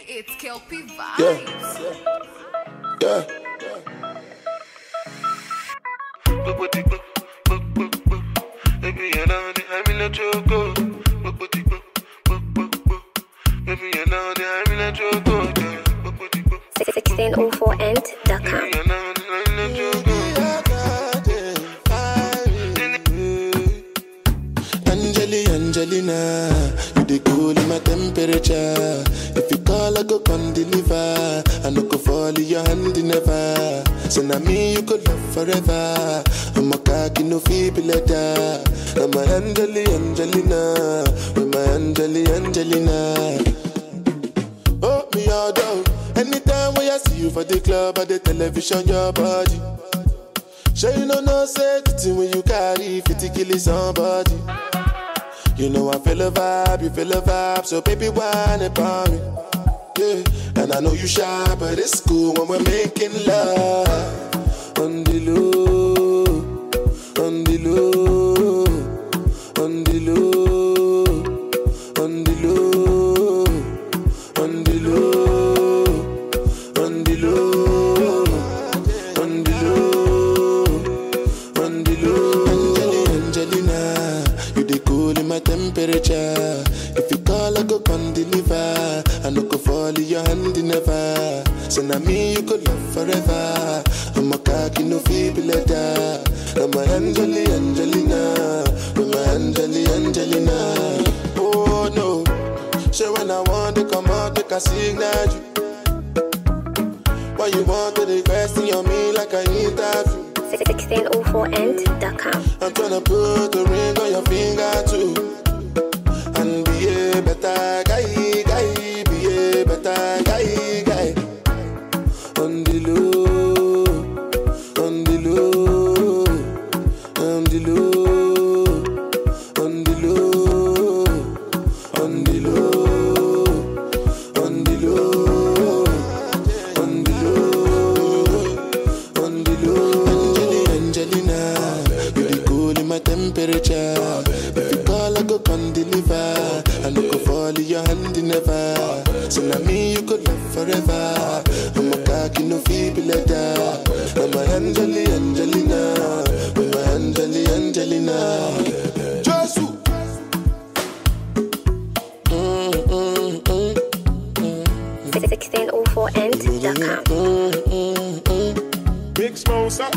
It's Kelpie Vibes. Yeah. Baby, you know that I'm in a choco. Baby, you know that I'm in a choco. 1604ent.com. Angelina, you the cool in my temperature. If you call, I go come deliver. I no go fall in your hand never. So now me you could love forever. I'm a cocky no feeble letter. I'm a Angelina, with my Angelina. Oh me all down. Anytime when I see you for the club or the television, your body. Sure you know say the thing when you carry 50 kill somebody. You know I feel a vibe, you feel a vibe, so baby whine about me. Yeah, and I know you shy, but it's cool when we're making love. On the low, on the low, on the low, on the low, on the low, on the low, on the low, on the low. Angelina, you the cool in my temperature. If you call, I go come deliver. I no go fall in your hand never. So now me you could love forever. I'm a cocky no feeble letter. I'm a Angelina, I'm a Angelina. Oh no, so when I want to come out, make a signal you. Why you want to request on me like I interview? 1604ent.com. I'm tryna put a ring on your finger too. And be a better guy, be a better guy. On the low, on the low, on the low, on the low, on the low, on the low, on the low, on the low. Angelina, you the cool in my temperature. If you call, I go come deliver. I no go fall in your hand never. So now me you could love forever. I'm a cocky no feeble letter. I'm a Angelina, I'm a Angelina. Josu. 1604ent.com. Big Smosa.